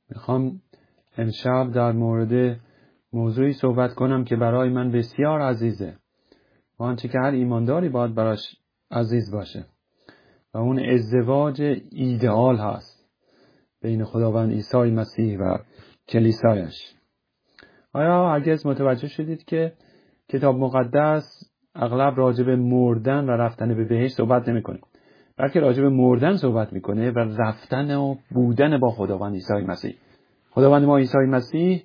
میخوام امشب در مورد موضوعی صحبت کنم که برای من بسیار عزیزه و آنچه که هر ایمانداری باید براش عزیز باشه و اون ازدواج ایدئال هست بین خداوند عیسی مسیح و کلیسایش. آیا هرگز متوجه شدید که کتاب مقدس اغلب راجع به مردن و رفتن به بهشت صحبت نمی‌کنه، بلکه راجع به مردن صحبت می‌کنه و رفتن و بودن با خداوند عیسی مسیح. خداوند ما عیسی مسیح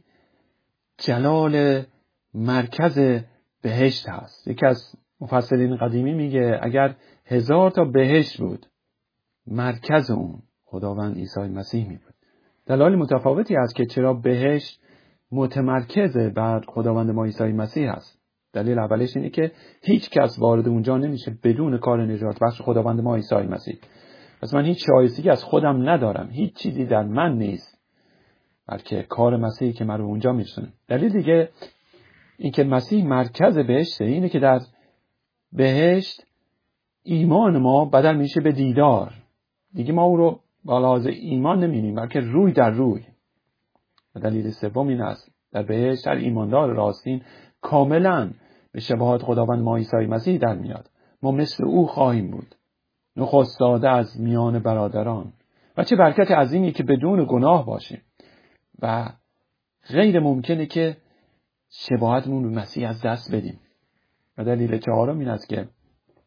جلال مرکز بهشت هست. یکی از مفسرین قدیمی میگه اگر 1000 تا بهشت بود، مرکز اون خداوند عیسی مسیح می بود. دلایل متفاوتی هست که چرا بهشت متمرکز بر خداوند ما عیسی مسیح هست. دلیل اولش اینه که هیچ کس وارد اونجا نمیشه بدون کار نجات بخش خداوند ما عیسی مسیح. پس من هیچ شایستگی از خودم ندارم، هیچ چیزی در من نیست، بلکه کار مسیحی که من رو اونجا میرسونه. دلیل دیگه این که مسیح مرکز بهشته اینه که در بهشت ایمان ما بدل میشه به دیدار. دیگه ما او رو با لحاظ ایمان نمیبینیم، بلکه روی در روی. و دلیل سوم این است در بهشت هر ایماندار راستین کاملا به شباهت خداوند ما عیسی مسیح در میاد. ما مثل او خواهیم بود، نخست داده از میان برادران. و چه برکت عظیمی که بدون گناه باشیم و غیر ممکنه که شباهتمون به مسیح از دست بدیم. و دلیل چهارم این است که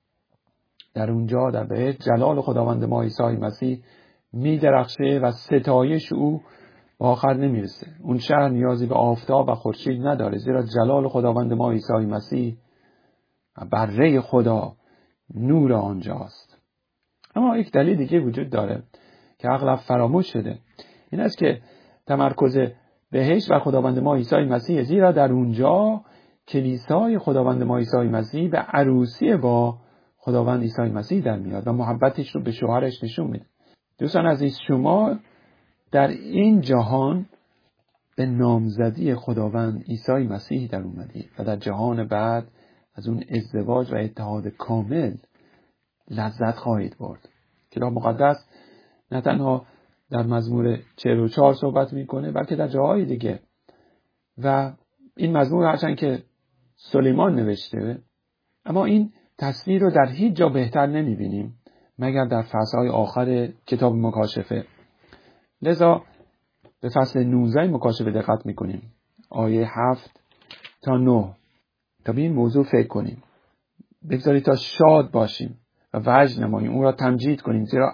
در اونجا در بهشت جلال خداوند ما عیسی مسیح می درخشه و ستایش او به آخر نمیرسه. اون شهر نیازی به آفتاب و خورشید نداره، زیرا جلال خداوند ما عیسی مسیح و بره خدا نور آنجاست. اما یک دلیل دیگه وجود داره که اغلب فراموش شده. این است که تمرکز بهشت و خداوند ما عیسی مسیح، زیرا در اونجا کلیسای خداوند ما عیسی مسیح به عروسی با خداوند عیسی مسیح در میاد و محبتش رو به شوهرش نشون میده. دوستان عزیز، شما در این جهان به نامزدی خداوند عیسی مسیح در اومدید و در جهان بعد از اون ازدواج و اتحاد کامل لذت خواهید برد. کتاب مقدس نه تنها در مزمور 44 صحبت میکنه، بلکه در جاهای دیگه. و این مزمور هرچند که سلیمان نوشته، اما این تصویر رو در هیچ جا بهتر نمیبینیم مگر در فصلهای آخر کتاب مکاشفه. لذا به فصل 19 مکاشفه دقت میکنیم، آیه 7 تا 9، تا به این موضوع فکر کنیم. بگذارید تا شاد باشیم و وجد نماییم، اون را تمجید کنیم، زیرا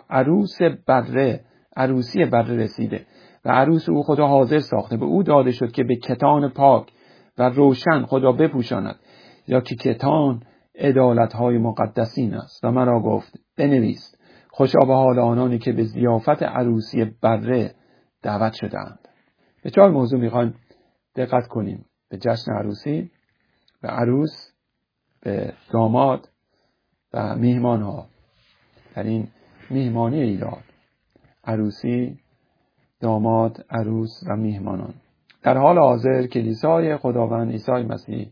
عروسی بره رسیده و عروس او خدا حاضر ساخته. به او داده شد که به کتان پاک و روشن خدا بپوشاند، یا که کتان عدالت‌های مقدسین است. و مرا گفت بنویس خوشا به حال آنانی که به ضیافت عروسی بره دعوت شده‌اند. به 4 موضوع میخوایم دقت کنیم: به جشن عروسی، به عروس، به داماد و میهمان‌ها. در این میهمانی ایدال، عروسی، داماد، عروس و میهمانان. در حال حاضر کلیسای خداوند عیسی مسیح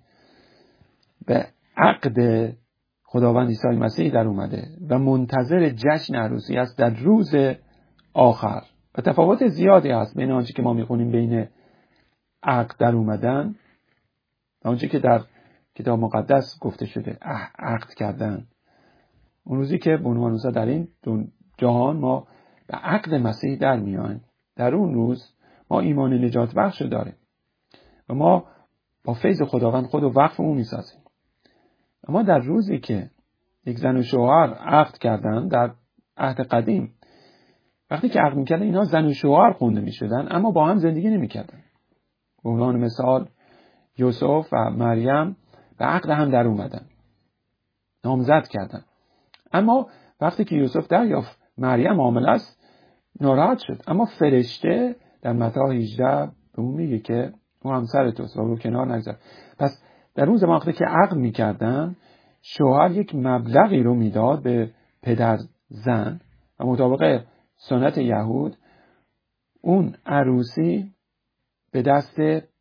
به عقد خداوند عیسی مسیح در اومده و منتظر جشن عروسی است در روز آخر. و تفاوت زیادی هست بین آنچه که ما میخونیم بین عقد در اومدن و آنچه که در کتاب مقدس گفته شده عقد کردن. اون روزی که به عنوان در این جهان ما به عقد مسیح در میایم، در اون روز ما ایمان نجات بخش داریم و ما با فیض خداوند خود و وقف اون میسازیم. اما در روزی که یک زن و شوهر عقد کردن در عهد قدیم، وقتی که عقد میکردن اینا زن و شوهر خونده میشدن، اما با هم زندگی نمیکردن. به عنوان مثال یوسف و مریم به عقد هم در اومدن، نامزد کردن. اما وقتی که یوسف دریافت مریم حامل است ناراحت شد. اما فرشته در متی 18 به اون میگه که او همسر توست و رو کنار نگذار. پس در اون زمان وقتی که عقد میکردن، شوهر یک مبلغی رو میداد به پدر زن و مطابق سنت یهود اون عروسی به دست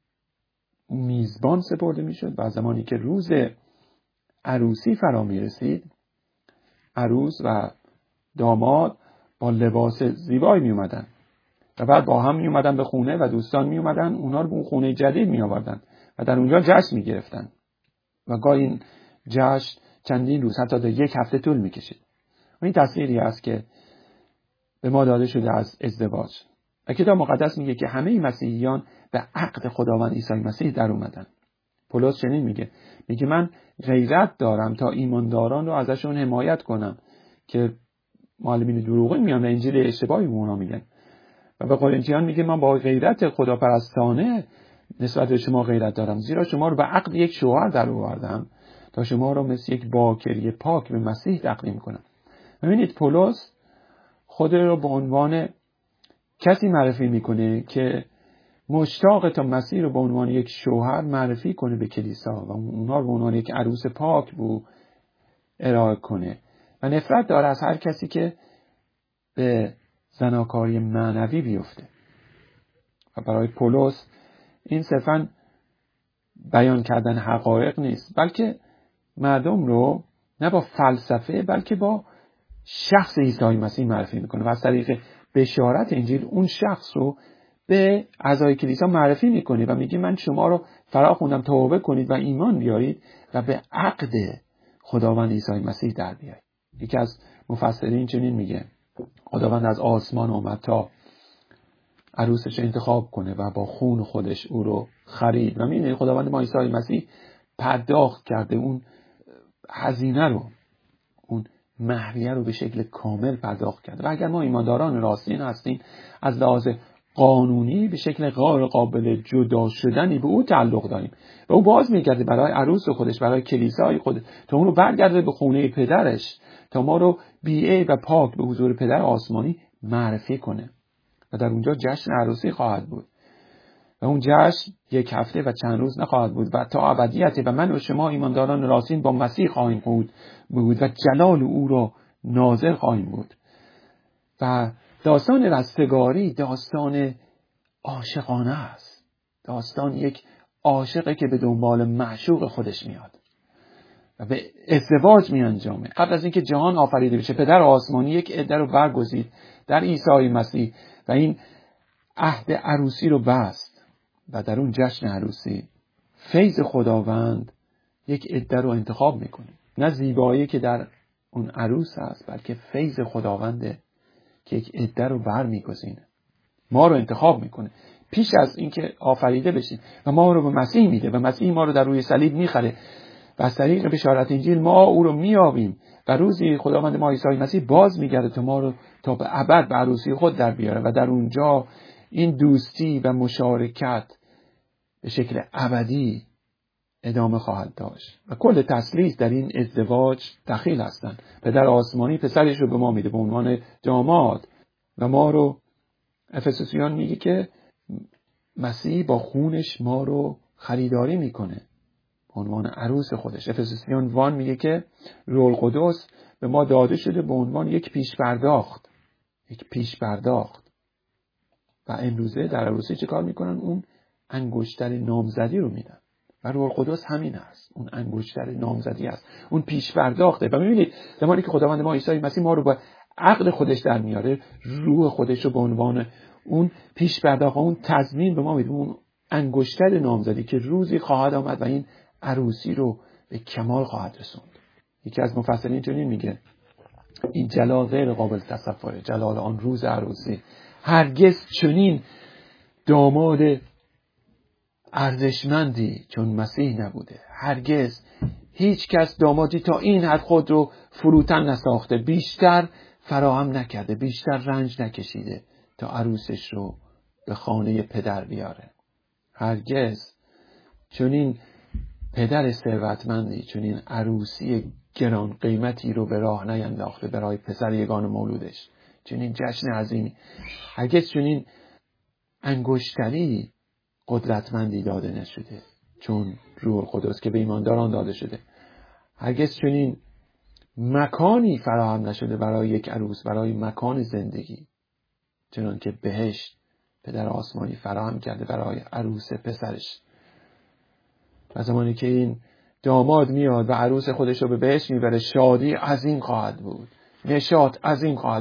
میزبان سپرده میشد و زمانی که روز عروسی فرا میرسید، عروس و داماد با لباس زیبایی می اومدن و بعد با هم می اومدن به خونه و دوستان می اومدن اونها رو به اون خونه جدید می آوردن و در اونجا جشن می گرفتن و گاهی این جشن چندین روز حتی تا 1 هفته طول می کشید. و این تصویری است که به ما داده شده از ازدواج. و کتاب مقدس میگه که همه مسیحیان به عقد خداوند عیسی مسیح در اومدن. پولس چنین میگه من غیرت دارم تا ایمانداران رو ازشون حمایت کنم که معلمین دروغی میان و انجیل اشتباهی به اونا میگن. و به قرنتیان میگه من با غیرت خداپرستانه نسبت به شما غیرت دارم، زیرا شما رو به عقد یک شوهر در آوردم تا شما رو مثل یک باکره پاک به مسیح تقدیم کنم. ببینید پولس خود رو به عنوان کسی معرفی میکنه که مشتاق تا مسیح رو به عنوان یک شوهر معرفی کنه به کلیسا و اونها رو به عنوان یک عروس پاک بو ارائه کنه و نفرت داره از هر کسی که به زناکاری معنوی بیفته. و برای پولس این صرفاً بیان کردن حقایق نیست، بلکه مردم رو نه با فلسفه بلکه با شخص عیسی مسیح معرفی میکنه و از طریق بشارت انجیل اون شخص رو به اعضای کلیسا معرفی میکنه و میگه من شما رو فرا خوندم توبه کنید و ایمان بیارید و به عقد خداوند عیسی مسیح در بیایید. یکی از مفسرین چنین میگه خداوند از آسمان آمد تا عروسش انتخاب کنه و با خون خودش او رو خرید و میدونید خداوند ما عیسی مسیح پرداخت کرده اون هزینه رو، اون مهریه رو به شکل کامل پرداخت کرده. و اگر ما ایمانداران راستین هستیم از لحاظ قانونی به شکل غیر قابل جدا شدنی به او تعلق داریم و او باز میگرده برای عروس خودش، برای کلیسای خودش تا اون رو برگرده به خونه پدرش تا ما رو بی‌عیب و پاک به حضور پدر آسمانی معرفی کنه و در اونجا جشن عروسی خواهد بود و اون جشن 1 هفته و چند روز نخواهد بود و تا ابدیت و من و شما ایمانداران راستین با مسیح خواهیم بود و جلال او را ناظر خواهیم بود. و داستان رستگاری داستان عاشقانه است، داستان یک عاشقی که به دنبال معشوق خودش میاد و به ازدواج می انجامه. قبل از اینکه جهان آفریده بشه پدر آسمانی یک عده رو برگزید در عیسی مسیح و این عهد عروسی رو بست و در اون جشن عروسی فیض خداوند یک عده رو انتخاب میکنه. نه زیبایی که در اون عروس هست بلکه فیض خداونده که یک عده رو برمیگزینه، ما رو انتخاب میکنه پیش از اینکه آفریده بشیم و ما رو به مسیح میده و مسیح ما رو در روی صلیب میخره و از طریق بشارت انجیل ما او رو میابیم و روزی خداوند ما عیسی مسیح باز میگرده تا ما رو تا به ابد به عروسی خود در بیاره و در اونجا این دوستی و مشارکت به شکل ابدی ادامه خواهد داشت و کل تثلیث در این ازدواج دخیل هستند. پدر آسمانی پسرش رو به ما میده به عنوان داماد و ما رو افسوسیان میگه که مسیح با خونش ما رو خریداری میکنه به عنوان عروس خودش. افسوسیان 1 میگه که روح القدس به ما داده شده به عنوان یک پیش پرداخت و امروزه در عروسی چه کار میکنن؟ اون انگشتر نامزدی رو میدن و روح القدس همین است، اون انگشتر نامزدی است، اون پیش پرداخته. و میبینید زمانی که خداوند ما عیسی مسیح ما رو با عقد خودش در میاره روح خودش رو به عنوان اون پیش پرداخت، اون تضمین به ما میده، اون انگشتر نامزدی که روزی خواهد آمد و این عروسی رو به کمال خواهد رسوند. یکی از مفسرین چنین میگه این جلال غیر قابل تصوره، جلال آن روز عروسی. هرگز چنین داماد ارزشمندی چون مسیح نبوده، هرگز هیچ کس دامادی تا این حد خود رو فروتن نساخته، بیشتر فراهم نکرده، بیشتر رنج نکشیده تا عروسش رو به خانه پدر بیاره. هرگز چنین پدر ثروتمندی چنین عروسی گران قیمتی رو به راه نینداخته برای پسر یگان مولودش، چنین جشن عظیمی. هرگز چنین انگشتری قدرتمندی داده نشده چون روح القدس که به ایمانداران داده شده. هرگز چنین مکانی فراهم نشده برای یک عروس، برای مکان زندگی چنان که بهشت پدر آسمانی فراهم کرده برای عروس پسرش. و زمانی که این داماد میاد و عروس خودش رو به بهشت میبره، شادی عظیم خواهد بود، نشاط عظیم خواهد بود.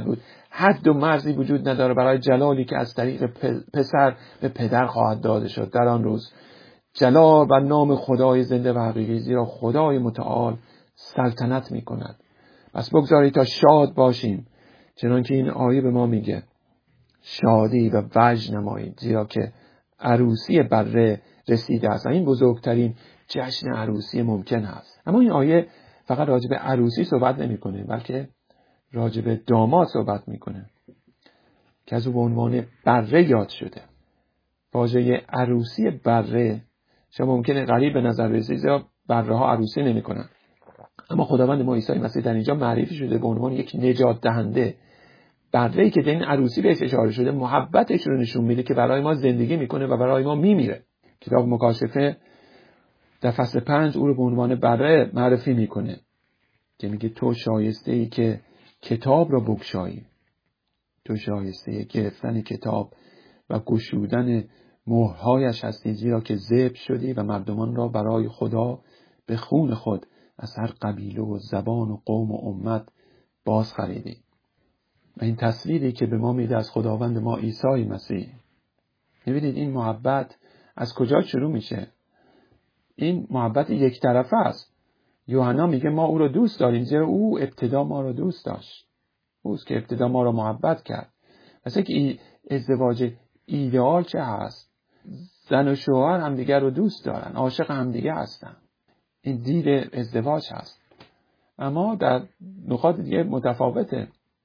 حد و مرزی وجود نداره برای جلالی که از طریق پسر به پدر خواهد داده شد در آن روز. جلال بر نام خدای زنده و حقیقی، زیرا خدای متعال سلطنت می کند. پس بگذارید تا شاد باشیم، چنانکه این آیه به ما میگه شادی و وجد نمایید، زیرا که عروسی بره رسیده است. این بزرگترین جشن عروسی ممکن است. اما این آیه فقط راجع به عروسی صحبت نمیکنه، بلکه راجع به داماد صحبت میکنه که از او به عنوان بره یاد شده. واژه عروسی بره شما ممکنه غریب به نظر برسه، زیرا بره ها عروسی نمیکنن، اما خداوند ما عیسی مسیح در اینجا معرفی شده به عنوان یک نجات دهنده. بره‌ای که در این عروسی بهش اشاره شده محبتش رو نشون میده که برای ما زندگی میکنه و برای ما میمیره. کتاب مکاشفه در فصل 5 او رو به عنوان بره معرفی میکنه که میگه تو شایسته ای که کتاب را بگشایی، تو شایسته گرفتن کتاب و گشودن مهرهایش هستی، زیرا که ذبح شدی و مردمان را برای خدا به خون خود از هر قبیله و زبان و قوم و امت باز خریدی. و این تصویری که به ما میده از خداوند ما عیسی مسیح. میبینید این محبت از کجا شروع میشه؟ این محبت یک طرفه است. یوحنا میگه ما او رو دوست داریم زیرا او ابتدا ما رو دوست داشت. اوست که ابتدا ما رو محبت کرد. مثلا که ازدواج ایدئال چه هست؟ زن و شوهر همدیگر رو دوست دارن، عاشق همدیگه هستن. این دید ازدواج هست. اما در نقاط دیگه متفاوته.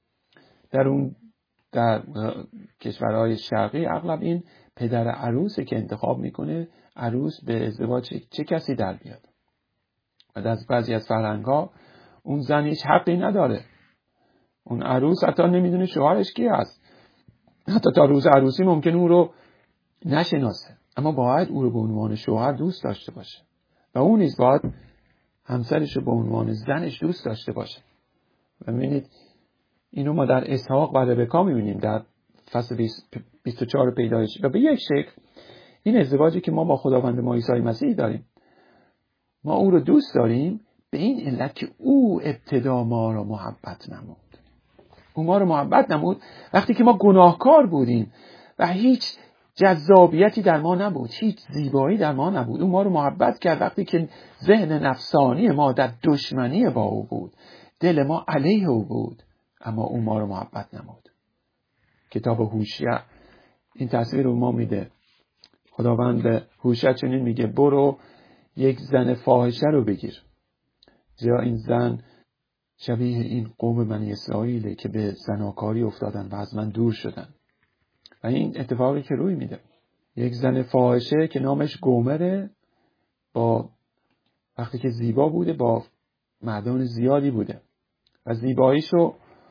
در کشورهای شرقی اغلب این پدر عروسه که انتخاب میکنه عروس به ازدواج چه کسی در بیاد. و در بعضی از فرهنگ‌ها اون زن هیچ حقی نداره. اون عروس حتی نمیدونه شوهرش کی هست. حتی تا روز عروسی ممکن اون رو نشناسه. اما باید او رو به عنوان شوهر دوست داشته باشه. و اون نیز باید همسرش رو به عنوان زنش دوست داشته باشه. و می‌بینید اینو ما در اسحاق و ربکا می‌بینیم در فصل 24 پیدایش. و به یک شکل این ازدواجی که ما با خداوند ما عیسی مسیح داریم، ما او رو دوست داریم به این علت که او ابتدا ما رو محبت نمود. او ما رو محبت نمود وقتی که ما گناهکار بودیم و هیچ جذابیتی در ما نبود، هیچ زیبایی در ما نبود. او ما رو محبت کرد وقتی که ذهن نفسانی ما در دشمنی با او بود، دل ما علیه او بود، اما او ما رو محبت نمود. کتاب هوشع این تصویر رو ما میده. خداوند به هوشع چنین میگه برو یک زن فاحشه رو بگیر، زیرا این زن شبیه این قوم بنی اسرائیله که به زناکاری افتادن و از من دور شدن. و این اتفاقی که روی میده، یک زن فاحشه که نامش گومره، با وقتی که زیبا بوده با مردان زیادی بوده و زیباییشو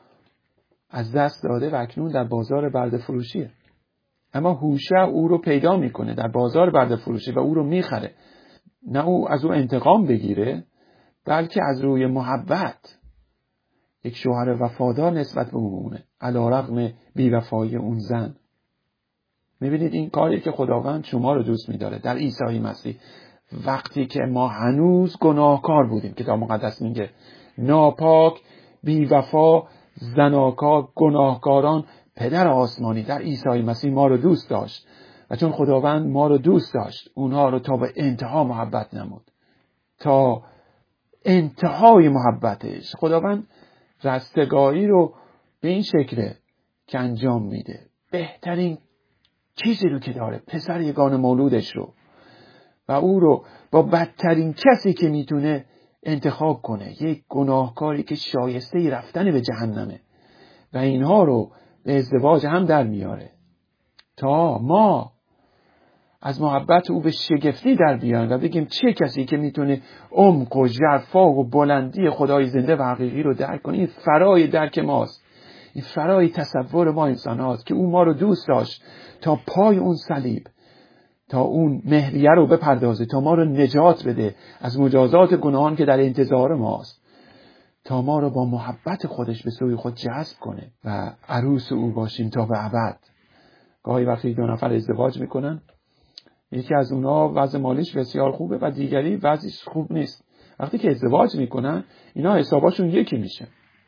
از دست داده و اکنون در بازار برده فروشیه. اما هوشع او رو پیدا میکنه در بازار برده فروشی و او رو میخره. نه او از او انتقام بگیره، بلکه از روی محبت یک شوهر وفادار نسبت به اونه علیرغم بی‌وفایی اون زن. میبینید این کاری که خداوند شما رو دوست می‌داره در عیسی مسیح. وقتی که ما هنوز گناهکار بودیم، کتاب مقدس میگه ناپاک، بی‌وفا، زناکار، گناهکاران، پدر آسمانی در عیسی مسیح ما رو دوست داشت. و چون خداوند ما رو دوست داشت، اونها رو تا به انتها محبت نمود. تا انتهای محبتش خداوند رستگاری رو به این شکله که انجام میده. بهترین چیزی رو که داره، پسر یگانه مولودش رو، و او رو با بدترین کسی که میتونه انتخاب کنه، یک گناهکاری که شایسته رفتن به جهنمه، و اینها رو به ازدواج هم در میاره تا ما از محبت او به شگفتی در بیان و بگیم چه کسی که میتونه عمق و ژرفا و بلندی خدای زنده و حقیقی رو درک کنه. این فرای درک ماست، این فرای تصور ما انسان هاست که او ما رو دوست داشت تا پای اون صلیب، تا اون مهریه رو بپردازه، تا ما رو نجات بده از مجازات گناهان که در انتظار ماست، تا ما رو با محبت خودش به سوی خود جذب کنه و عروس او باشیم تا به ابد. گاهی وقتی دو نفر ازدواج میکنن، یکی از اونها وضع مالیش بسیار خوبه و دیگری وضعش خوب نیست. وقتی که ازدواج میکنن اینا حساباشون یکی میشه.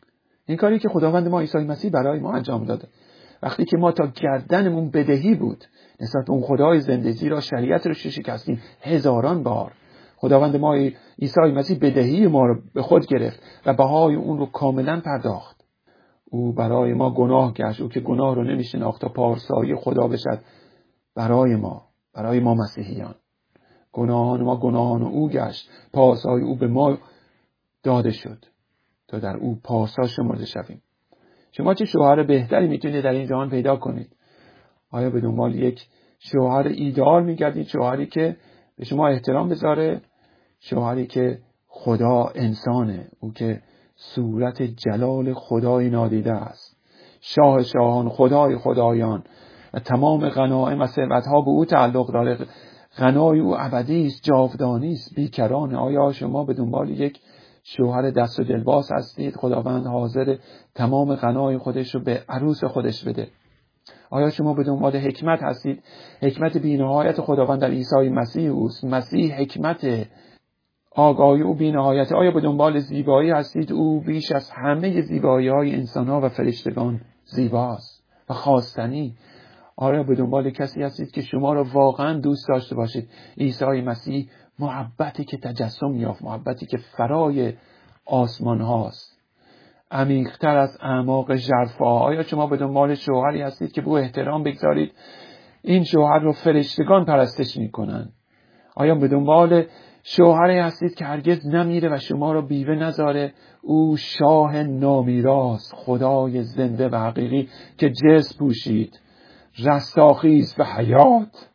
این کاری که خداوند ما عیسی مسیح برای ما انجام داده. وقتی که ما تا گردنمون بدهی بود نسبت به اون خدای زنده، زیرا شریعت رو شکستیم هزاران بار، خداوند ما عیسی مسیح بدهی ما رو به خود گرفت و بهای اون رو کاملا پرداخت. او برای ما گناه گشت، او که گناه رو نمیشناخت تا پارسایی خدا بشد برای ما مسیحیان. گناهان ما گناهان او گشت، پارسایی او به ما داده شد تا در او پارسا شمرده شویم. شما چه شوهر بهتری میتونید در این جهان پیدا کنید؟ آیا به دنبال یک شوهر ایدئال میگردید، شوهری که به شما احترام بذاره، شوهری که خدا انسانه، او که صورت جلال خدای نادیده است، شاه شاهان، خدای خدایان و تمام غنایم و ثروت‌ها به او تعلق داره. غنای او ابدی است، جاودانی است، بیکرانه. آیا شما به دنبال یک شوهر دست و دلباز هستید؟ خداوند حاضر تمام غنای خودش رو به عروس خودش بده. آیا شما به دنبال حکمت هستید؟ حکمت بی‌نهایت خداوند در عیسی مسیح اوست. مسیح حکمت، آگاهی او بی‌نهایت. آیا به دنبال زیبایی هستید؟ او بیش از همه زیبایی‌های انسان‌ها و فرشتگان زیباست و خواستنی. آیا به دنبال کسی هستید که شما را واقعا دوست داشته باشید؟ عیسی مسیح محبتی که تجسم یافت، محبتی که فرای آسمان هاست، عمیق‌تر از اعماق ژرفا. آیا شما به دنبال شوهری هستید که به او احترام بگذارید؟ این شوهر رو فرشتگان پرستش میکنن. آیا به دنبال شوهری هستید که هرگز نمیره و شما رو بیوه نذاره؟ او شاه نامیراست، خدای زنده و حقیقی که جسم پوشید، رستاخیز و حیات.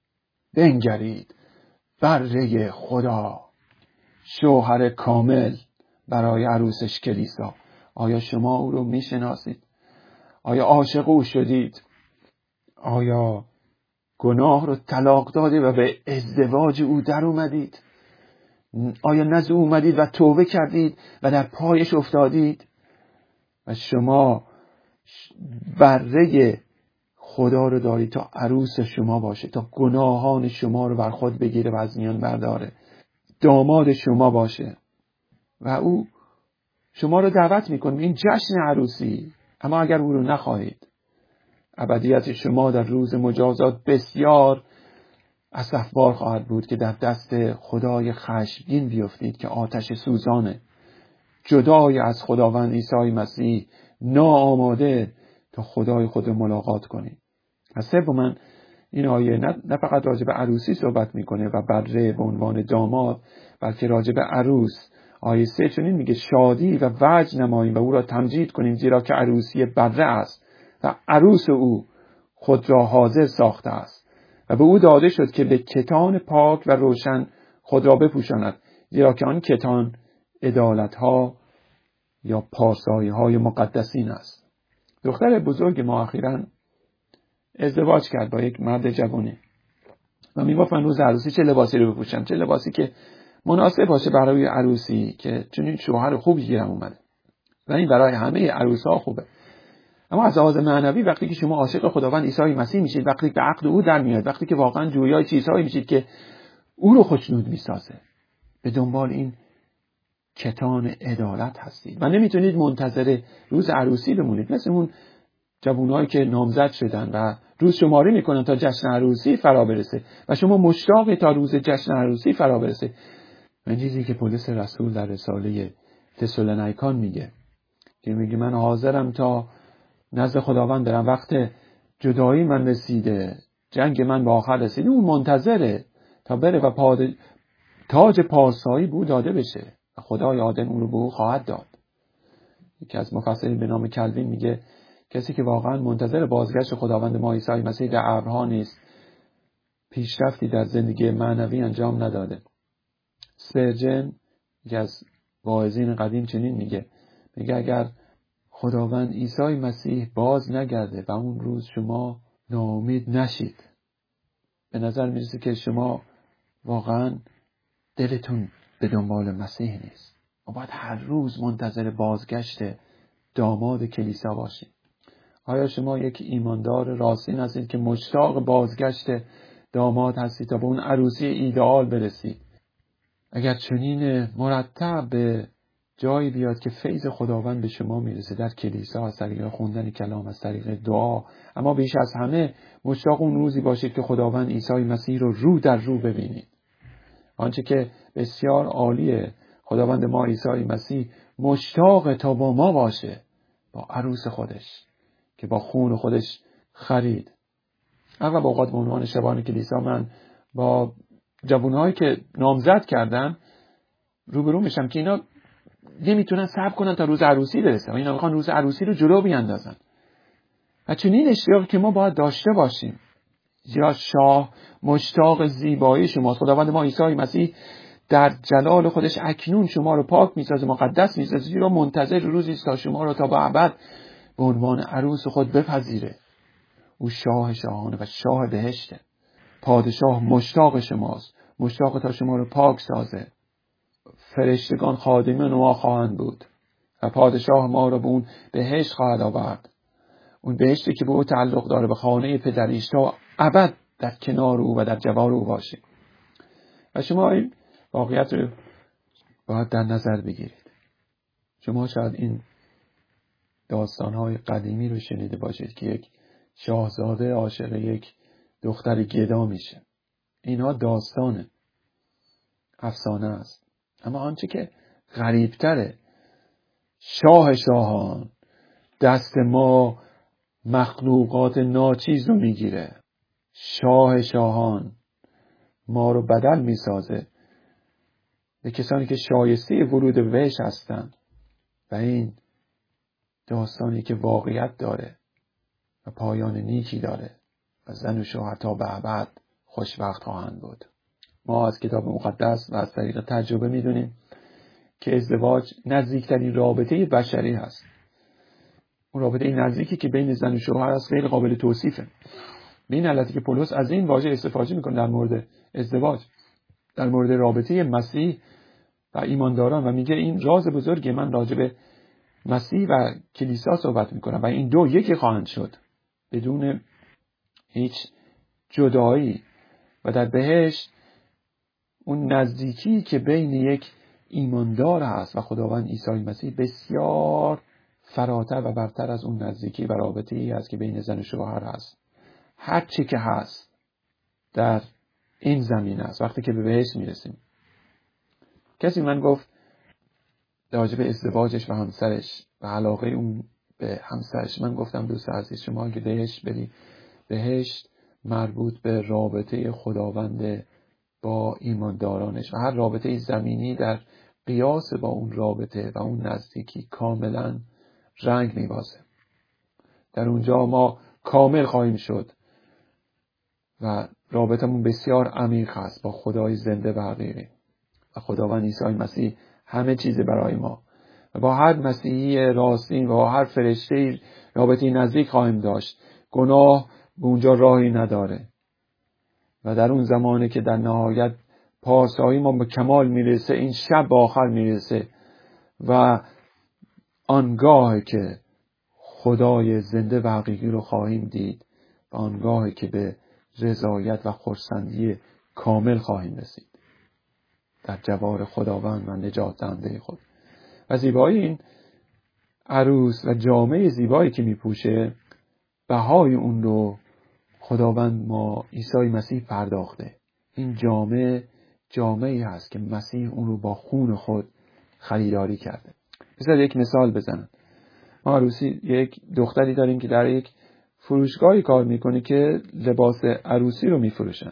بنگرید، بره خدا، شوهر کامل برای عروسش کلیسا. آیا شما او رو میشناسید؟ آیا عاشق او شدید؟ آیا گناه رو طلاق داده و به ازدواج او در اومدید؟ آیا نزد او اومدید و توبه کردید و در پایش افتادید؟ و شما بره خدا رو دارید تا عروس شما باشه، تا گناهان شما رو بر خود بگیره و از میان برداره، داماد شما باشه. و او شما رو دعوت میکنه این جشن عروسی. اما اگر او رو نخواهید، ابدیت شما در روز مجازات بسیار اسفبار خواهد بود که در دست خدای خشمگین بیفتید که آتش سوزانه، جدای از خداوند عیسی مسیح، ناآماده تا خدای خود ملاقات کنید. از سوم، این آیه نه فقط راجع به عروسی صحبت میکنه و بره به عنوان داماد، بلکه راجع به عروس. آیه 3 چنین میگه شادی و وجد نماییم و او را تمجید کنیم، زیرا که عروسی بره است و عروس او خود را حاضر ساخته است و به او داده شد که به کتان پاک و روشن خود را بپوشاند، زیرا که آن کتان عدالت‌ها یا پارسایی‌های مقدسین است. دختر بزرگ ما اخیراً ازدواج کرد با یک مرد جوانی و میگفت من روز عروسی چه لباسی رو بپوشم، چه لباسی که مناسب باشه برای عروسی، که چنین شوهر خوبی گیرم اومده. و این برای همه عروس‌ها خوبه. اما از لحاظ معنوی وقتی که شما عاشق خداوند عیسی مسیح میشید، وقتی که عقد او در میاد، وقتی که واقعا جویای چیزهایی میشید که او رو خوشنود میسازه، به دنبال این کتان عدالت هستید و نمیتونید منتظر روز عروسی بمونید، مثل اون جوانایی که نامزد شدن و روز شماری میکنن تا جشن عروسی فرا برسه و شما مشتاقی تا روز جشن عروسی فرا برسه. این چیزی که پولس رسول در رساله تسالونیکان میگه، که میگه من حاضرم تا نزد خداوند برم، وقت جدایی من رسیده، جنگ من به آخر رسیده. اون منتظره تا بره و تاج پارسایی به او داده بشه و خدای عادل اون رو به او خواهد داد. یکی از مفسرین به نام کلوین میگه کسی که واقعا منتظر بازگشت خداوند ما عیسی مسیح در ابرها نیست، پیشرفتی در زندگی معنوی انجام نداده. سپرجن، یکی از واعظین قدیم، چنین میگه اگر خداوند عیسی مسیح باز نگرده و اون روز شما ناامید نشید، به نظر میرسه که شما واقعا دلتون به دنبال مسیح نیست. ما باید هر روز منتظر بازگشت داماد کلیسا باشیم. آیا شما یک ایماندار راستین هستید که مشتاق بازگشت داماد هستید تا به اون عروسی ایدئال برسید؟ اگر چنین مرتب به جایی بیاد که فیض خداوند به شما میرسه در کلیسا، از طریق خوندن کلام، از طریق دعا. اما بیش از همه مشتاق اون روزی باشید که خداوند عیسی مسیح رو در رو ببینید. آنچه که بسیار عالیه، خداوند ما عیسی مسیح مشتاق تا با ما باشه، با عروس خودش که با خون خودش خرید. اغلب اوقات به عنوان شبان کلیسا من با جوانهایی که نامزد کردن روبرو میشم که اینا نمیتونن صبر کنن تا روز عروسی برسه و اینا میخوان روز عروسی رو جلو بیاندازن. و چنین اشتیاقی که ما باید داشته باشیم. زیرا شاه مشتاق زیبایی شماست. خداوند ما عیسی مسیح در جلال خودش اکنون شما رو پاک میسازه، مقدس میسازه، زیرا منتظر روزی است تا شما رو تا به ابد به عنوان عروس خود بپذیره. او شاه شاهانه و شاه بهشته. پادشاه مشتاق شماست، مشتاق تا شما رو پاک سازه. فرشتگان خادمان ما خواهند بود و پادشاه ما رو به اون بهشت خواهد آورد. اون بهشتی که به او تعلق داره، به خانه پدریش، تا ابد در کنار او و در جوار او باشه. و شما این واقعیت رو باید در نظر بگیرید. شما شاید این داستان‌های قدیمی رو شنیده باشید که یک شاهزاده عاشق یک دختر گدا میشه. اینها داستانه، افسانه است. اما آنچه که غریب‌تره، شاه شاهان دست ما مخلوقات ناچیز رو میگیره. شاه شاهان ما رو بدل میسازه به کسانی که شایسته ورود به بهشت هستن. و این داستانی که واقعیت داره و پایان نیکی داره و زن و شوهر تا به ابد خوشبخت خواهند بود. ما از کتاب مقدس و از طریق تجربه میدونیم که ازدواج نزدیکترین رابطه بشری هست. اون رابطه نزدیکی که بین زن و شوهر است غیر قابل توصیفه. به این علتی که پولس از این واژه استفاده میکنه در مورد ازدواج، در مورد رابطه مسیح و ایمانداران، و میگه این راز بزرگی، من راجع به مسیح و کلیسا صحبت میکنم و این دو یکی خواهند شد بدون هیچ جدایی. و در بهشت اون نزدیکی که بین یک ایماندار هست و خداوند عیسی مسیح بسیار فراتر و برتر از اون نزدیکی و رابطه ای است که بین زن و شوهر هست. هر چی که هست در این زمین است وقتی که به بهشت میرسیم. کسی من گفت راجع به ازدواجش و همسرش و علاقه اون به همسرش، من گفتم دوست عزیز، شما اگه بهشت بری، بهشت مربوط به رابطه خداوند با ایماندارانش و هر رابطه زمینی در قیاس با اون رابطه و اون نزدیکی کاملا رنگ میبازه. در اونجا ما کامل خواهیم شد و رابطمون بسیار عمیق است با خدای زنده و حقیقی و خداوند عیسی مسیح همه چیز برای ما. و با هر مسیحی راستین و با هر فرشته رابطه نزدیک خواهیم داشت. گناه به اونجا راهی نداره. و در اون زمانی که در نهایت پارسایی ما به کمال میرسه، این شب آخر میرسه و آنگاه که خدای زنده و حقیقی رو خواهیم دید و آنگاه که به رضایت و خرسندی کامل خواهیم رسید در جوار خداوند و نجات دهنده خود. و زیبایی این عروس و جامعه زیبایی که میپوشه، بهای اون رو خداوند ما عیسی مسیح پرداخته. این جامعه‌ای هست که مسیح اون رو با خون خود خریداری کرده. بذار یک مثال بزنم. ما عروسی یک دختری داریم که در یک فروشگاهی کار میکنه که لباس عروسی رو میفروشن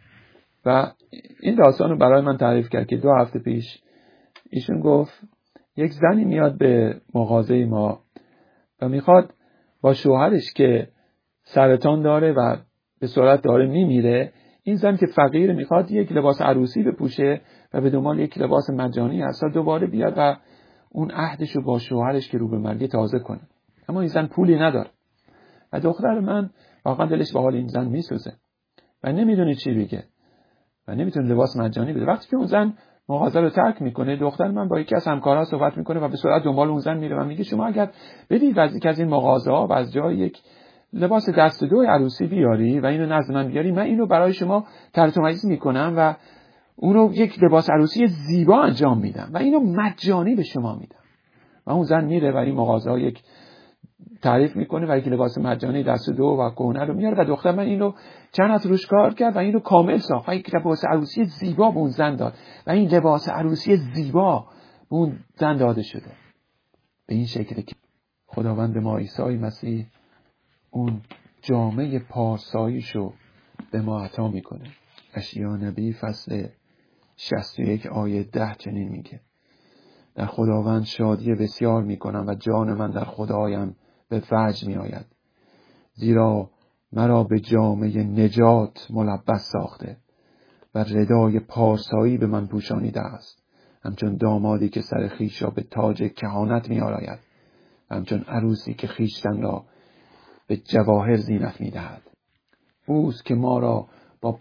و این داستان رو برای من تعریف کرد که 2 هفته پیش ایشون گفت یک زنی میاد به مغازه ما و میخواد با شوهرش که سرطان داره و به سرعت داره میمیره، این زن که فقیر میخواد یک لباس عروسی بپوشه و به دنبال یک لباس مجانی هست تا دوباره بیاد و اون عهدش رو با شوهرش که رو به مرگ تازه کنه. اما این زن پولی نداره و دختر من واقعا دلش به حال این زن میسوزه و نمیدونه چی بگه و نمیتونه لباس مجانی بده. وقتی که اون زن مغازه رو ترک میکنه، دختر من با یکی از همکارا صحبت میکنه و به سرعت دنبال اون زن میره و میگه شما اگر بدید از یکی از این مغازه ها و از جای یک لباس دست دو عروسی بیاری و اینو نزد من بیاری، من اینو برای شما طرح تمیز میکنم و اون رو یک لباس عروسی زیبا انجام میدم و اینو مجانی به شما میدم. و اون زن میره و این مغازه یک تعریف میکنه و یک لباس مجانی دست دو و کهنه رو میاره و دختر من اینو چند از روش کار کرد و اینو کامل ساخت و یک لباس عروسی زیبا به اون زن داد و این لباس عروسی زیبا به اون زن داده شده. به این شکلی که خداوند ما عیسی مسیح اون جامعه پارساییشو به ما عطا میکنه. اشعیا نبی فصل 61 آیه 10 چنین میگه: در خداوند شادی بسیار میکنم و جان من در خدایم به وجد میآید، زیرا مرا به جامعه نجات ملبس ساخته و ردای پارسایی به من پوشانیده است، همچون دامادی که سر خویش را به تاج کهانت میآراید، همچون عروسی که خویشتن را به جواهر زینت میدهد. اوست که ما را با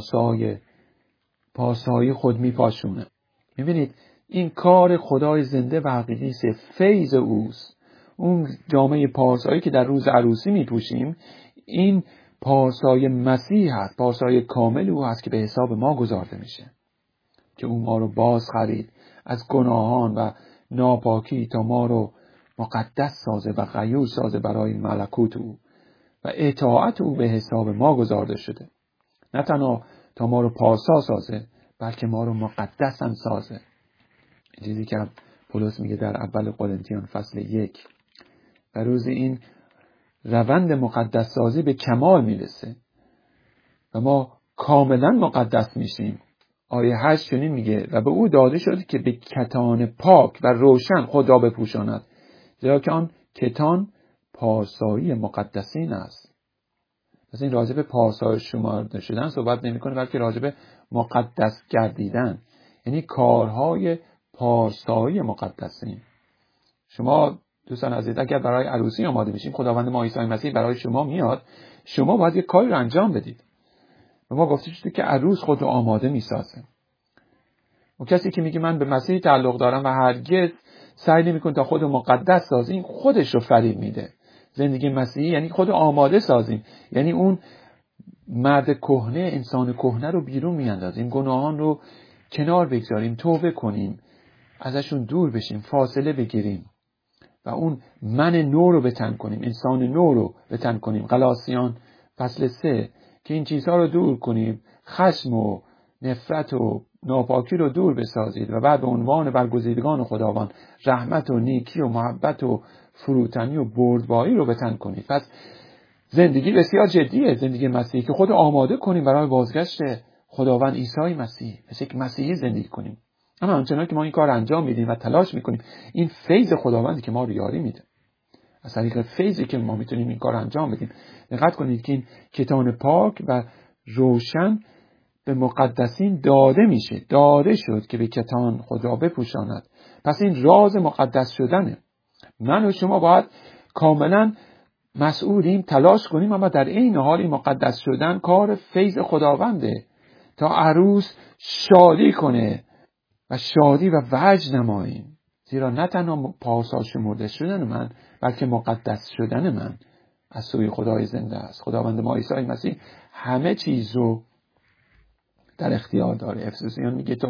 پارسایی خود میپاشونه. میبینید این کار خدای زنده و حقیقی است، فیض اوست. اون جامعه پارسایی که در روز عروسی میپوشیم، این پارسای مسیح هست، پارسای کامل او هست که به حساب ما گذارده میشه، که او ما رو باز خرید از گناهان و ناپاکی تا ما رو مقدس سازه و غیور سازه برای ملکوت او و اطاعت او به حساب ما گذارده شده. نه تنها تا ما رو پارسا سازه، بلکه ما رو مقدس هم سازه. چیزی که پولس میگه در اول قرنتیان فصل 1: در روز این روند مقدس سازی به کمال میرسه و ما کاملا مقدس میشیم. آیه 8 چنین میگه: و به او داده شده که به کتان پاک و روشن خدا بپوشاند، زیرا که آن کتان پارسایی مقدسین است. پس این راجع به پارسایی شمرده شدن صحبت نمیکنه، بلکه راجع به مقدس گردیدن، یعنی کارهای پارسایی مقدسین. شما دوستان عزیز، اگر برای عروسی آماده میشیم، خداوند ما عیسی مسیح برای شما میاد، شما باید یک کاری رو انجام بدید. و ما گفته شده که عروس خود رو آماده میسازه. و کسی که میگه من به مسیح تعلق دارم و هرگز سعی نمیکنه تا خود رو مقدس سازه، این خودش رو فریب میده. زندگی مسیحی یعنی خود رو آماده سازیم، یعنی اون مرد کهنه، انسان کهنه رو بیرون میاندازیم، گناهان رو کنار بگذاریم، توبه کنیم، ازشون دور بشیم، فاصله بگیریم و اون من نو رو به تن کنیم، انسان نو رو به تن کنیم. غلاطیان فصل 3 که این چیزها رو دور کنیم، خشم و نفرت و ناپاکی رو دور بسازید و بعد به عنوان برگزیدگان خداوند رحمت و نیکی و محبت و فروتنی و بردباری رو به تن کنید. پس زندگی بسیار جدیه، زندگی مسیحی، که خود آماده کنیم برای بازگشت خداوند عیسی مسیح، مثل یک مسیحی زندگی کنیم. اما همچنان که ما این کار انجام میدیم و تلاش میکنیم، این فیض خداوندی که ما رو یاری میده، از طریق فیضی که ما میتونیم این کار انجام بدیم. دقت کنید که این کتان پاک و روشن به مقدسین داده شد که به کتان خود را بپوشاند. پس این راز مقدس شدنه. من و شما باید کاملا مسئولیم، تلاش کنیم، اما در این حال این مقدس شدن کار فیض خداونده تا عروس شادی کنه و شادی و وجد نماییم. زیرا نه تنها پارسا شمرده شدن من، بلکه مقدس شدن من از سوی خدای زنده است. خداوند ما عیسی مسیح همه چیز رو در اختیار داره. افسوسیان میگه تا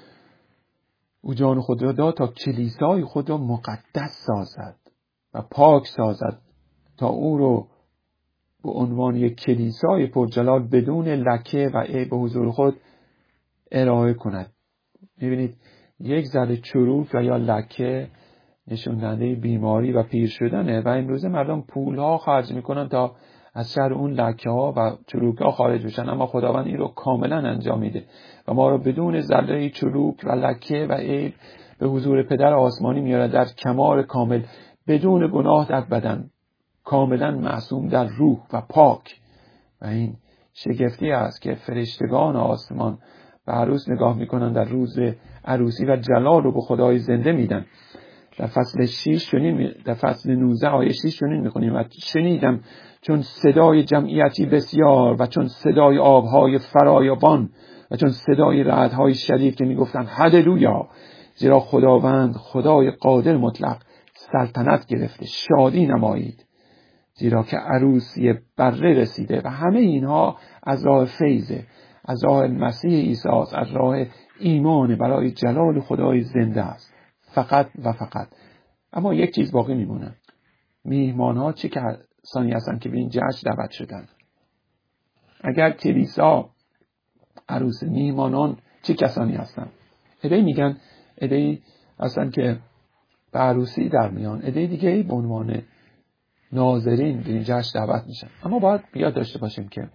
او جان خود را داد تا کلیسای خود را مقدس سازد و پاک سازد، تا او رو به عنوان یک کلیسای پرجلال بدون لکه و عیب به حضور خود ارائه کند. میبینید یک ذره چروک و یا لکه نشون دهنده بیماری و پیر شدنه و امروزه مردم پولها خرج میکنن تا از شر اون لکه ها و چروک ها خارج بشن، اما خداوند این رو کاملا انجام میده و ما رو بدون ذره چروک و لکه و عیب به حضور پدر آسمانی میاره، در کمال کامل، بدون گناه در بدن، کاملا معصوم در روح و پاک. و این شگفتی است که فرشتگان آسمان به عروس نگاه میکنن در روز عروسی و جلال رو به خدای زنده میدن. در فصل 19 آیه 6 چنین میخونیم: و شنیدم چون صدای جمعیتی بسیار و چون صدای آبهای فرایابان و چون صدای رعدهای شدید که میگفتند هللویا، زیرا خداوند خدای قادر مطلق سلطنت گرفته، شادی نمایید، زیرا که عروسی بره رسیده. و همه اینها از راه فیضه، از راه مسیح عیسی، از راه ایمان برای جلال خدای زنده است، فقط و فقط. اما یک چیز باقی میمونه. میهمان ها چه کسانی هستند که به این جشن دعوت شدن؟ اگر کلیسا عروس، میهمانان چه کسانی هستند؟ عده‌ای میگن عده‌ای هستن که به عروسی در میان، عده دیگه به عنوان ناظرین به این جشن دعوت میشن. اما باید یاد داشته باشیم که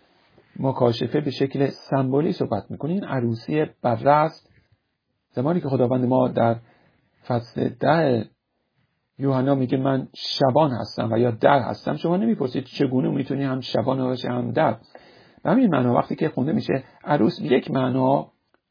مکاشفه به شکل سمبولی صحبت میکنه. این عروسی بره است. زمانی که خداوند ما در فصل 10 یوحنا میگه من شبان هستم و یا در هستم، شما نمیپرسید چگونه میتونی هم شبان باشه هم در. به همین معنا وقتی که خونده میشه عروس، یک معنا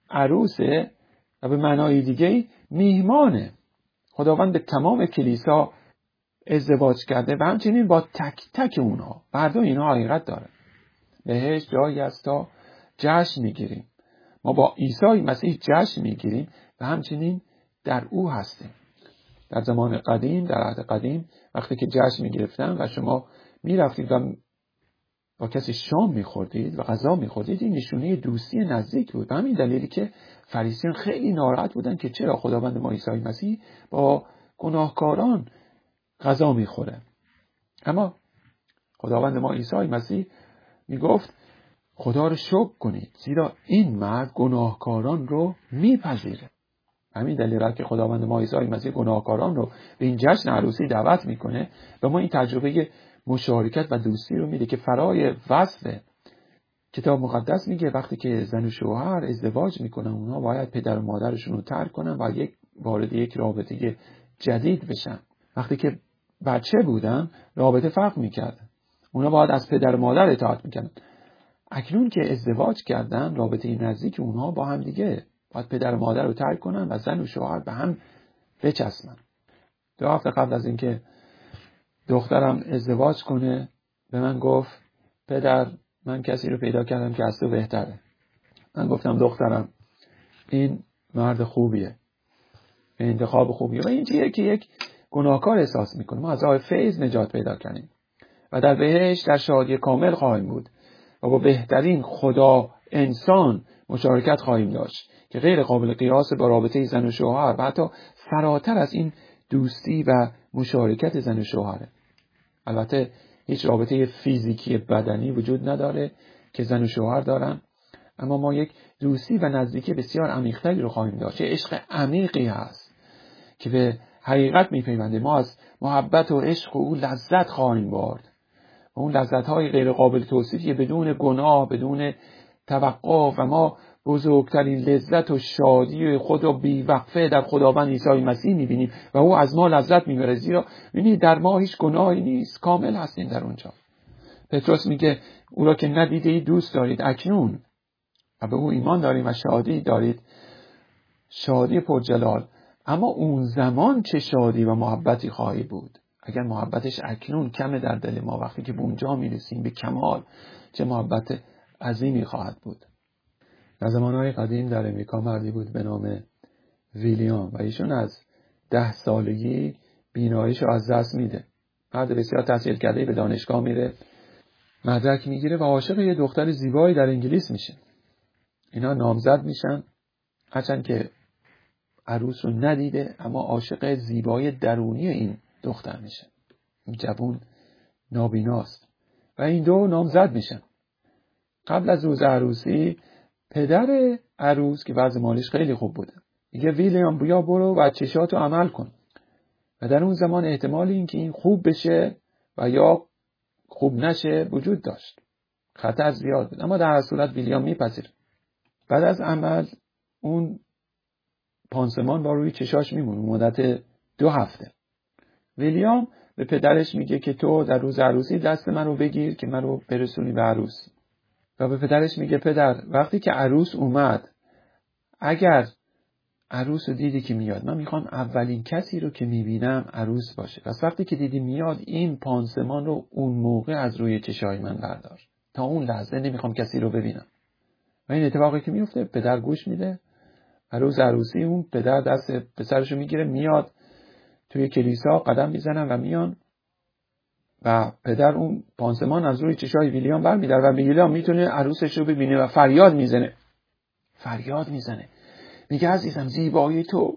عروسه و به معنای دیگه میهمانه. خداوند به تمام کلیسا ازدواج کرده و همچنین با تک تک اونها. هر اینها حقیقت داره. بهش جایی است تا جشن میگیریم. ما با عیسی مسیح جشن میگیریم و همچنین در او هستیم. در زمان قدیم، در عهد قدیم، وقتی که جشن میگرفتن و شما میرفتید و با کسی شام میخوردید و غذا میخوردید، این نشونه دوستی نزدیک بود. به همین دلیلی که فریسیان خیلی ناراحت بودن که چرا خداوند ما عیسی مسیح با گناهکاران غذا میخوره. اما خداوند ما عیسی مسیح میگفت خدا رو شکر کنید زیرا این مرد گناهکاران رو میپذیره. همین دلیل که خداوند ما عیسی مسیح گناهکاران رو به این جشن عروسی دعوت میکنه و ما این تجربه مشارکت و دوستی رو میده که فرای وصف کتاب مقدس میگه وقتی که زن و شوهر ازدواج میکنن اونها باید پدر و مادرشون رو ترک کنن و وارد یک رابطه جدید بشن. وقتی که بچه بودن رابطه فرق میکرد، اونا باید از پدر و مادر اطاعت میکنن. اکنون که ازدواج کردن رابطه نزدیک اونها با هم دیگه، باید پدر و مادر رو ترک کنن و زن و شوهر به هم بچسبن. 2 هفته قبل از اینکه دخترم ازدواج کنه به من گفت پدر من کسی رو پیدا کردم که از تو بهتره. من گفتم دخترم این مرد خوبیه، انتخاب خوبیه و این چیه که یک گناهکار احساس میکنه. ما از راه فیض نجات پیدا کردیم و در بهشت در شادی کامل خواهیم بود و با بهترین خدا انسان مشارکت خواهیم داشت که غیر قابل قیاس با رابطه زن و شوهر و حتی فراتر از این دوستی و مشارکت زن و شوهره. البته هیچ رابطه فیزیکی بدنی وجود نداره که زن و شوهر دارن، اما ما یک دوستی و نزدیکی بسیار عمیق‌تری رو خواهیم داشت. عشق عمیقی هست که به حقیقت میپیونده. ما از محبت و عشق و او لذت خواهیم برد و اون لذت‌های غیر قابل توصیفی بدون گناه، بدون توقع و ما بزرگترین لذت و شادی خود را بی‌وقفه در خداوند عیسی مسیح می‌بینیم و او از ما لذت می‌بره، زیرا ببینید در ما هیچ گناهی نیست، کامل هستیم در اونجا. پتروس میگه او را که ندیدید دوست دارید اکنون و به او ایمان داریم و شادی دارید، شادی پرجلال. اما اون زمان چه شادی و محبتی خواهی بود اگر محبتش اکنون کمه در دل ما. وقتی که به اونجا میرسیم به کمال چه محبت عظیمی خواهد بود. در زمانهای قدیم در امریکا مردی بود به نام ویلیام و ایشون از 10 سالگی بیناییش رو از دست میده. مرد بسیار تحصیل کرده به دانشگاه میره، مدرک میگیره و عاشق یه دختر زیبایی در انگلیس میشه. اینا نامزد میشن، هرچند که عروس رو ندیده اما عاشق زیبایی درونی این دختر میشه. این جوون نابیناست و این دو نامزد میشن. قبل از روز عروسی پدر عروس که وضع مالیش خیلی خوب بوده میگه ویلیام بیا برو و چشاتو عمل کن. و در اون زمان احتمال این که این خوب بشه و یا خوب نشه وجود داشت، خطر زیاد بود، اما در هر صورت ویلیام میپذیره. بعد از عمل اون پانسمان با روی چشاش میمونه مدت 2 هفته. ویلیام به پدرش میگه که تو در روز عروسی دست من رو بگیر که من رو برسونی به عروس. و به پدرش میگه پدر وقتی که عروس اومد، اگر عروس رو دیدی که میاد، من میخوام اولین کسی رو که میبینم عروس باشه. پس وقتی که دیدی میاد این پانسمان رو اون موقع از روی چشای من بردار، تا اون لحظه نمیخوام کسی رو ببینم. و این اتفاقی که میفته پدر گوش میده. روز عروسی اون پدر دست پسرشو میگیره میاد توی کلیسا قدم میزنن و میان و پدر اون پانسمان از روی چشای ویلیام برمی‌داره و ویلیام میتونه عروسش رو ببینه و فریاد میزنه. میگه عزیزم زیبایی تو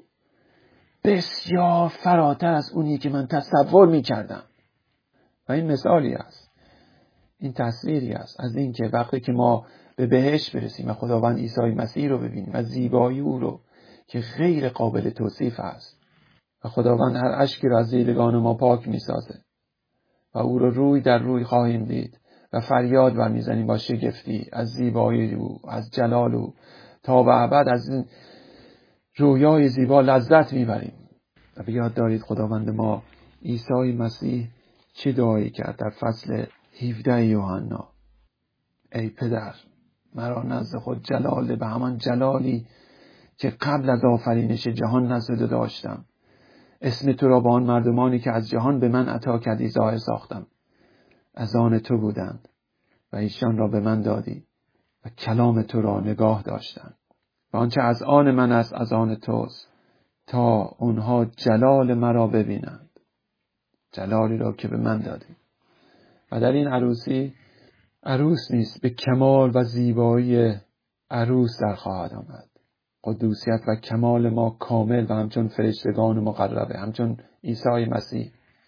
بسیار فراتر از اونی که من تصور میکردم. و این مثالی است، این تصویری است از این که وقتی که ما به بهشت برسیم و خداوند عیسی مسیح رو ببینیم و زیبایی او رو که غیر قابل توصیف است و خداوند هر اشکی را از دیدگان ما پاک میسازه و او رو روی در روی خواهیم دید و فریاد برمیزنیم با شگفتی از زیبایی او، از جلال او، تا به ابد از این رویای زیبا لذت میبریم. و به یاد دارید خداوند ما عیسی مسیح چه دعایی کرد در فصل 17 یوحنا: ای پدر مرا نزد خود جلال ده، به همان جلالی که قبل از آفرینش جهان نزد داشتم. اسم تو را با آن مردمانی که از جهان به من عطا کردی ظاهر ساختم. از آن تو بودند و ایشان را به من دادی و کلام تو را نگاه داشتند و آنچه از آن من است از آن توست، تا اونها جلال مرا ببینند، جلالی را که به من دادی. و در این عروسی، عروس نیست، به کمال و زیبایی عروس در خواهد آمد. قدوسیت و کمال ما کامل و همچون فرشتگان مقربه، همچون عیسی مسیح.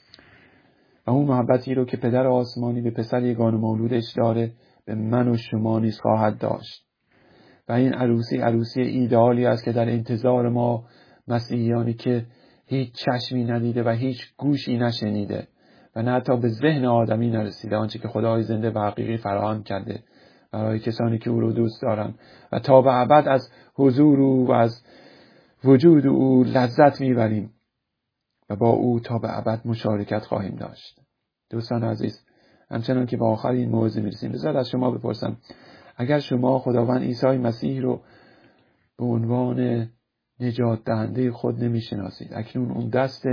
و اون محبتی رو که پدر آسمانی به پسر یگانه مولودش داره به من و شما نیز خواهد داشت. و این عروسی ایدئالی است که در انتظار ما مسیحیانی که هیچ چشمی ندیده و هیچ گوشی نشنیده و نه حتی به ذهن آدمی نرسیده آنچه که خدای زنده و حقیقی فراهم کرده برای کسانی که او رو دوست دارن و تا به ابد از حضور او و از وجود او لذت میبریم و با او تا به ابد مشارکت خواهیم داشت. دوستان عزیز، همچنان که به آخر این موعظه میرسیم، بذار از شما بپرسم: اگر شما خداوند عیسی مسیح رو به عنوان نجات دهنده خود نمیشناسید، اکنون اون دست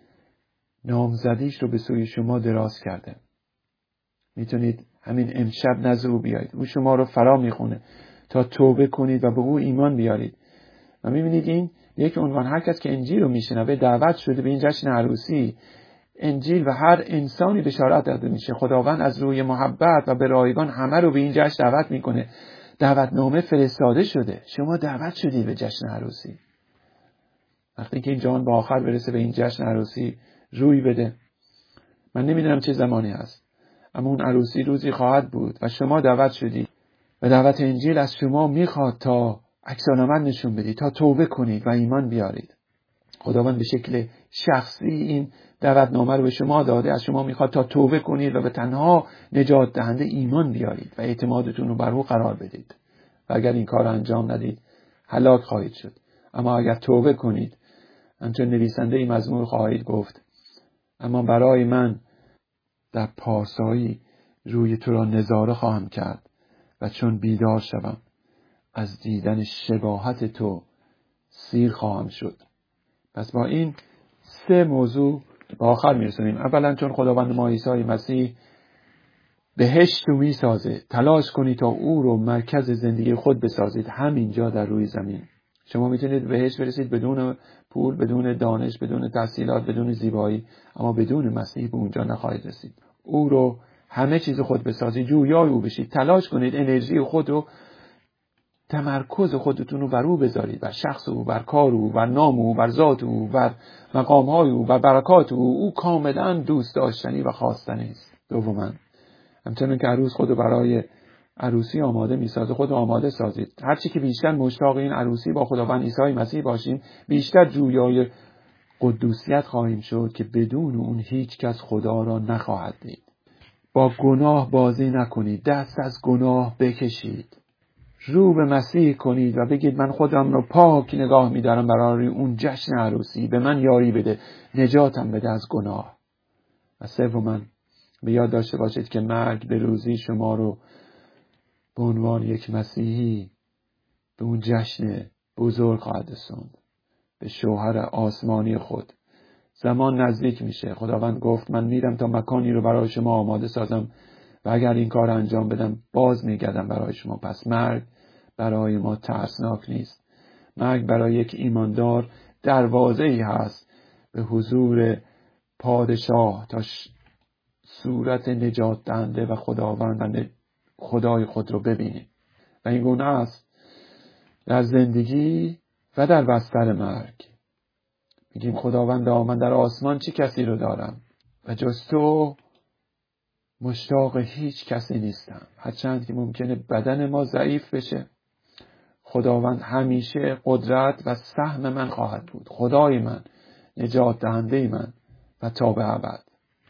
نامزدیش رو به سوی شما دراز کرده. میتونید همین امشب نزد او بیایید. او شما رو فرا میخونه تا توبه کنید و به او ایمان بیارید. و میبینید این یک عنوان، هر کس که انجیل رو میشنوه دعوت شده به این جشن عروسی. انجیل و هر انسانی بشارت داده میشه. خداوند از روی محبت و به رایگان همه رو به این جشن دعوت میکنه. دعوتنامه فرستاده شده. شما دعوت شدید به جشن عروسی. وقتی که این جهان به آخر برسه به این جشن عروسی روی بده. من نمیدونم چه زمانی هست، اما اون عروسی روزی خواهد بود و شما دعوت شدید و دعوت انجیل از شما میخواد تا عکس‌العمل نشون بدید، تا توبه کنید و ایمان بیارید. خداوند به شکل شخصی این دعوتنامه رو به شما داده. از شما میخواد تا توبه کنید و به تنها نجات دهنده ایمان بیارید و اعتمادتون رو بر او قرار بدید. و اگر این کار انجام ندید هلاک خواهید شد. اما اگر توبه کنید، همچون نویسنده این مزمور خواهید گفت: اما برای من در پارسایی روی تو را نظاره خواهم کرد و چون بیدار شوم از دیدن شباهت تو سیر خواهم شد. پس با این 3 موضوع به آخر میرسونیم. اولا چون خداوند ما عیسی مسیح بهشت رو میسازه، تلاش کنید تا او رو مرکز زندگی خود بسازید همینجا در روی زمین. شما میتونید بهشت برسید بدون پول، بدون دانش، بدون تحصیلات، بدون زیبایی، اما بدون مسیح به اونجا نخواهید رسید. او رو همه چیز خود بسازید، جویای او بشید، تلاش کنید انرژی خود رو، تمرکز خودتون رو بر او بذارید، بر شخص او، بر کار او، بر نام او، بر ذات او، بر مقامهای او، بر برکات او. او کاملا دوست داشتنی و خواستنی است. دوما همچنان که عروس خود رو برای عروسی آماده میسازه، خود رو آماده سازید. هرچی که بیشتر مشتاق این عروسی با خداوند عیسی مسیح باشیم، بیشتر جویای قدوسیت خواهیم شد که بدون اون هیچ کس خدا را نخواهد دید. با گناه بازی نکنید، دست از گناه بکشید، رو به مسیح کنید و بگید: من خودم رو پاک نگاه می‌دارم برای اون جشن عروسی، به من یاری بده، نجاتم بده از گناه. و سوماً به یاد داشته باشید که مرگ به روزی شما رو به عنوان یک مسیحی به اون جشن بزرگ خواهد رسوند، به شوهر آسمانی خود. زمان نزدیک میشه. خداوند گفت: من میرم تا مکانی رو برای شما آماده سازم و اگر این کار انجام بدم باز میگردم برای شما. پس مرگ برای ما ترسناک نیست. مرگ برای یک ایماندار دروازه‌ای هست به حضور پادشاه تا صورت نجات دهنده و خداوند و خدای خود رو ببینیم. و این گونه است در زندگی و در بستر مرگ میگیم خداوندا من در آسمان چه کسی رو دارم و جز تو مشتاق هیچ کسی نیستم. هرچند که ممکنه بدن ما ضعیف بشه، خداوند همیشه قدرت و سهم من خواهد بود، خدای من، نجات دهنده من و تا به ابد.